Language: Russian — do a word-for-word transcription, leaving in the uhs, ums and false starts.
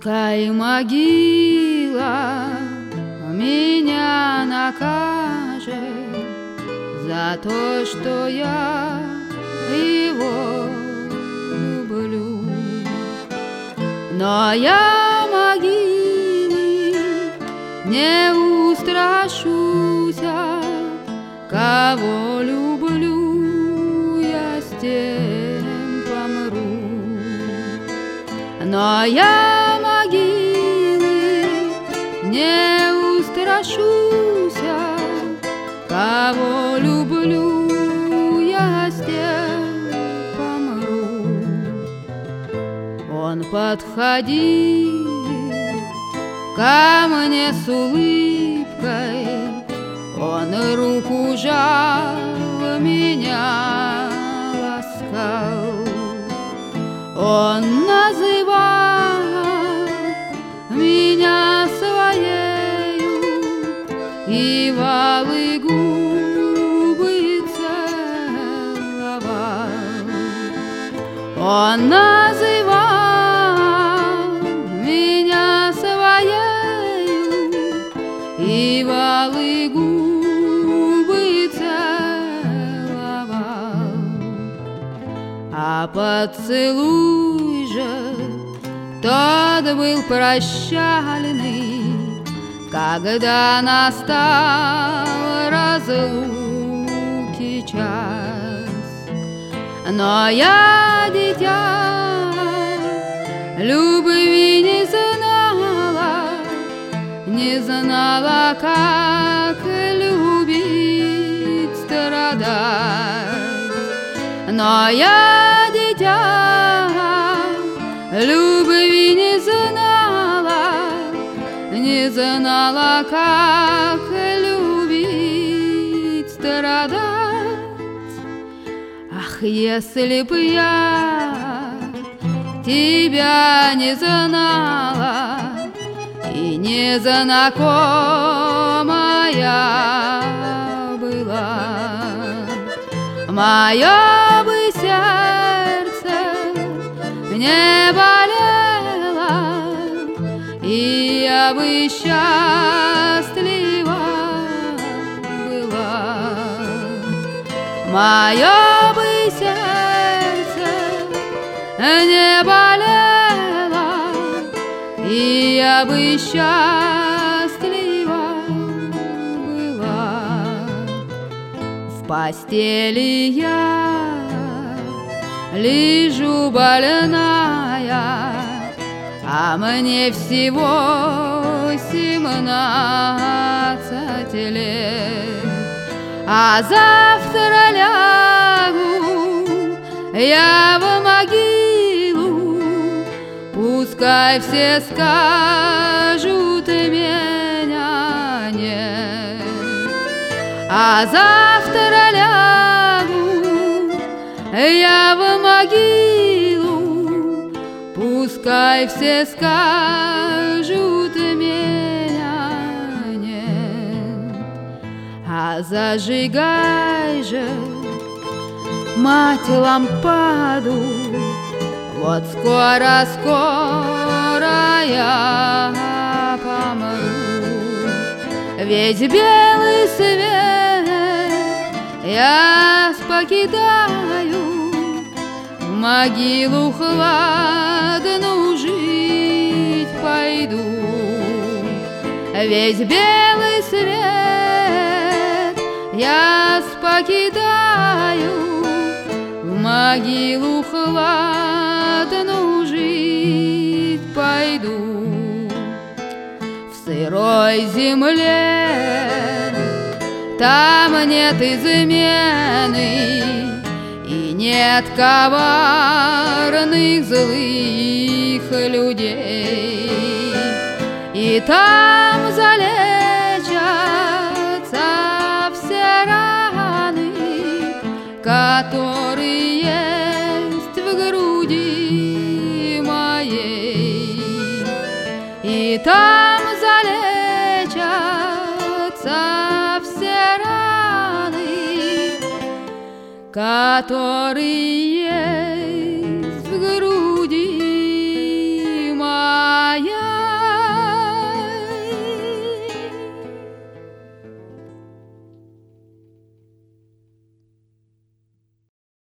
Пускай могила меня накажет за то, что я его люблю, но я могилы не устрашуся, кого люблю, я с тем помру. Но я могилы не устрашуся, кого люблю, я с тем помру. Он подходил ко мне с улыбкой, он руку жал, меня ласкал. Он называл меня своею и в алые губы целовал. Он называл меня своею и в алые губы целовал. А поцелуй же тот был прощальный, когда настал разлуки час. Но я, дитя, любви не знала, не знала, как любить, страдать. Но я, дитя, любви не знала, не знала, как любить, страдать. Ах, если б я тебя не знала и не знакомая была, мое бы сердце не болело, и я бы счастлива была. Мое бы сердце не болело, и я бы счастлива была. В постели я лежу больная, а мне всего семнадцать лет. А завтра лягу я в могилу, пускай все скажут, меня нет. А завтра лягу я в могилу, пускай все скажут, меня нет. А зажигай же, мать, лампаду, вот скоро, скоро я помру. Ведь белый свет я покидаю, в могилу хладную жить пойду. Весь белый свет я покидаю, в могилу хладную жить пойду. В сырой земле там нет измены, и нет коварных злых людей. И там залечатся все раны, которые есть в груди моей. И там залечатся все раны, которые